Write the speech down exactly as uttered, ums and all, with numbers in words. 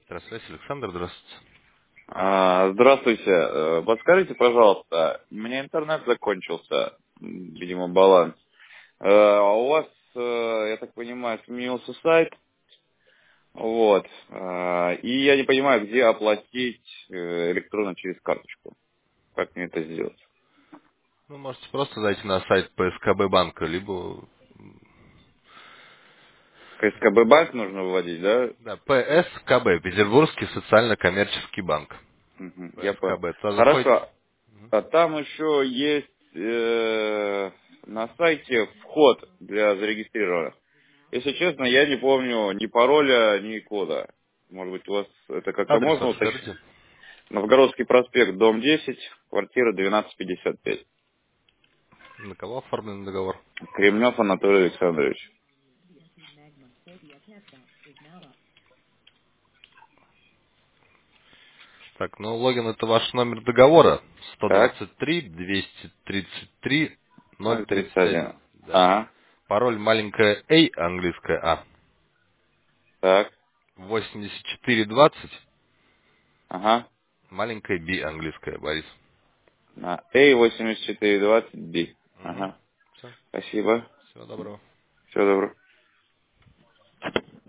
Здравствуйте, Александр, здравствуйте. А, Здравствуйте. Э, Подскажите, пожалуйста, у меня интернет закончился, м, видимо, баланс. Э, А у вас, э, я так понимаю, сменился сайт, вот, э, и я не понимаю, где оплатить э, электронно через карточку. Как мне это сделать? Ну, можете просто зайти на сайт П С К Б банка, либо К С К Б банк нужно выводить, да? да, П С К Б, Петербургский социально-коммерческий банк. Мгм, я понял. П С К Б. Туда заходите. Хорошо. А там еще есть э, на сайте вход для зарегистрированных. Если честно, я не помню ни пароля, ни кода. Может быть, у вас это как-то Адрес можно ваш уточнить? скажите. Новгородский проспект, дом десять, квартира двенадцать пятьдесят пять. На кого оформлен договор? Кремнев Анатолий Александрович. Так, ну логин это ваш номер договора. сто Так, двадцать три двести тридцать три ноль ноль тридцать тридцать один. один. Да. Ага, Пароль маленькая А, английская А. так, восемьдесят четыре двадцать, ага. маленькая Б, английская, Борис. На A восемьдесят четыре двадцать B. Угу. Ага, Все. спасибо. Всего доброго. Всего доброго.